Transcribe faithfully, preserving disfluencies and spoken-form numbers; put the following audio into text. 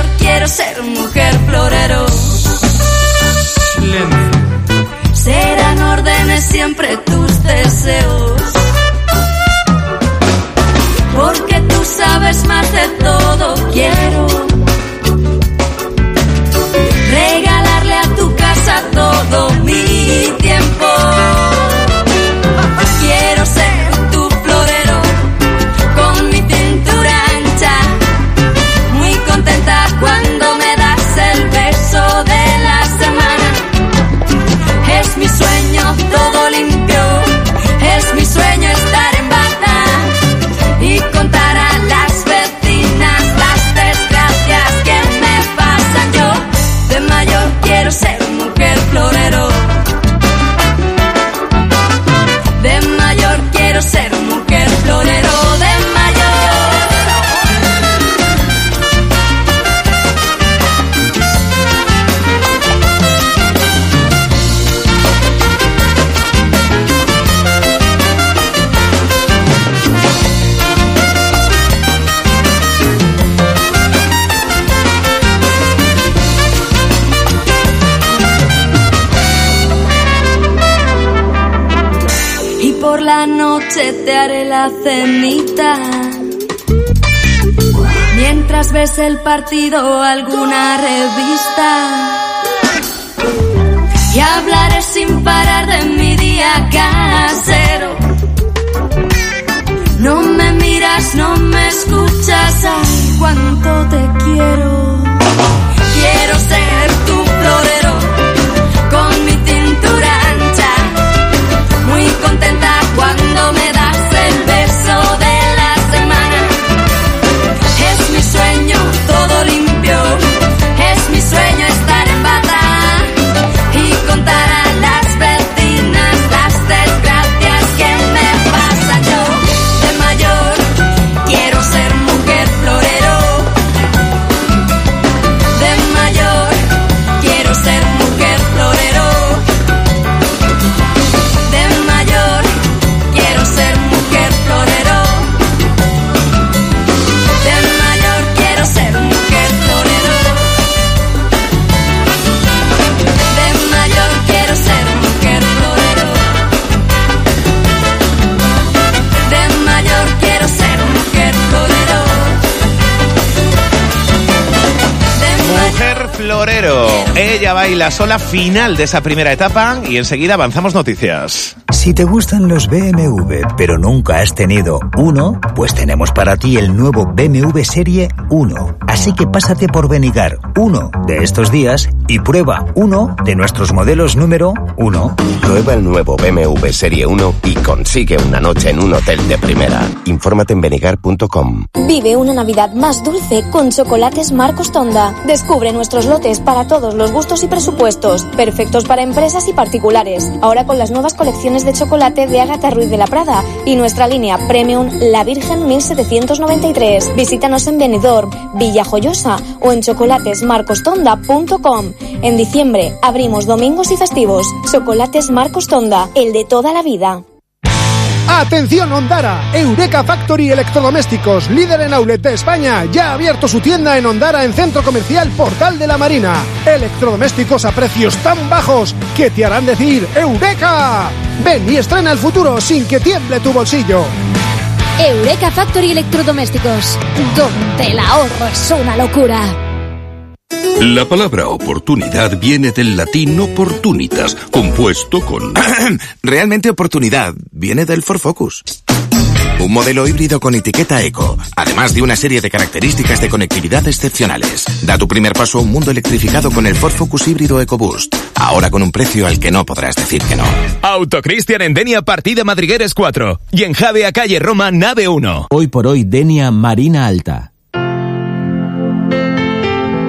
quiero ser mujer florero. Silencio. Serán órdenes siempre tus deseos, porque tú sabes más de todo. Quiero regalarle a tu casa todo mi tiempo. Quiero ser tu florero con mi cintura ancha, muy contenta cuando me das el beso de la semana. Es mi sueño todo limpio, es mi sueño estar en bata y contar a las vecinas las desgracias que me pasan. Yo de mayor quiero ser mujer florero. De mayor quiero ser mujer florero. De por la noche te haré la cenita, mientras ves el partido o alguna revista, y hablaré sin parar de mi día casero. No me miras, no me escuchas, ay, cuánto te quiero. Quiero ser tu florero con mi cintura ancha, muy contenta cuando me das el beso de la semana. Es mi sueño todo limpio, es mi sueño estar en bata y contar a las vecinas las desgracias que me pasan. Yo de mayor quiero ser mujer florero. De mayor quiero ser mujer florero. Florero. Ella baila sola, final de esa primera etapa, y enseguida avanzamos noticias. Si te gustan los B M W, pero nunca has tenido uno, pues tenemos para ti el nuevo B M W Serie uno. Así que pásate por Benigar uno de estos días y prueba uno de nuestros modelos número uno. Prueba el nuevo B M W Serie uno y consigue una noche en un hotel de primera. Infórmate en benigar punto com. Vive una Navidad más dulce con Chocolates Marcos Tonda. Descubre nuestros lotes para todos los gustos y presupuestos, perfectos para empresas y particulares. Ahora con las nuevas colecciones de chocolate de Ágata Ruiz de la Prada y nuestra línea Premium La Virgen mil setecientos noventa y tres. Visítanos en Benidorm, Villajoyosa o en chocolates marcos tonda punto com. En diciembre abrimos domingos y festivos. Chocolates Marcos Tonda, el de toda la vida. ¡Atención Ondara! Eureka Factory Electrodomésticos, líder en outlet de España, ya ha abierto su tienda en Ondara en Centro Comercial Portal de la Marina. Electrodomésticos a precios tan bajos que te harán decir ¡Eureka! Ven y estrena el futuro sin que tiemble tu bolsillo. Eureka Factory Electrodomésticos, donde el ahorro es una locura. La palabra oportunidad viene del latín opportunitas, compuesto con... Realmente oportunidad viene del Ford Focus. Un modelo híbrido con etiqueta eco, además de una serie de características de conectividad excepcionales. Da tu primer paso a un mundo electrificado con el Ford Focus híbrido EcoBoost. Ahora con un precio al que no podrás decir que no. Autocristian en Denia, partida Madrigueres cuatro. Y en Javea, calle Roma, nave uno. Hoy por hoy, Denia Marina Alta.